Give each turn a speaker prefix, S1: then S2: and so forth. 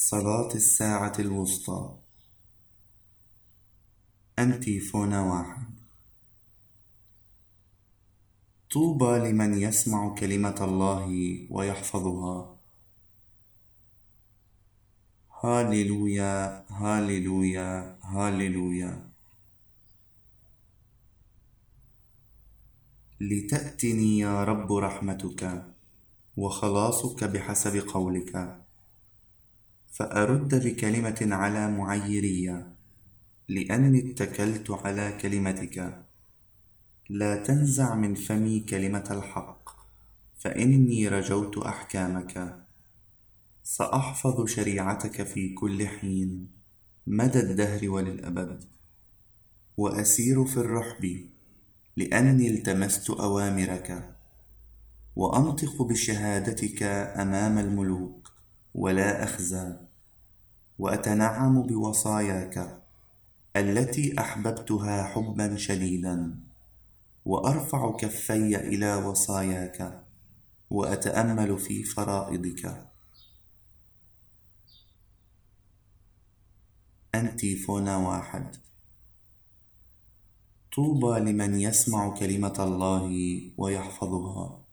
S1: صلاة الساعة الوسطى. أنتيفون واحد. طوبى لمن يسمع كلمة الله ويحفظها. هاليلويا هاليلويا هاليلويا. لتأتني يا رب رحمتك وخلاصك بحسب قولك، فأرد بكلمة على معيري، لأني اتكلت على كلمتك. لا تنزع من فمي كلمة الحق، فإني رجوت أحكامك. سأحفظ شريعتك في كل حين مدى الدهر وللأبد، وأسير في الرحب لأني التمست أوامرك. وأنطق بشهادتك أمام الملوك ولا أخزى، وأتنعم بوصاياك التي أحببتها حبا شديدا. وأرفع كفي إلى وصاياك وأتأمل في فرائضك. أنتيفون واحد. طوبى لمن يسمع كلمة الله ويحفظها.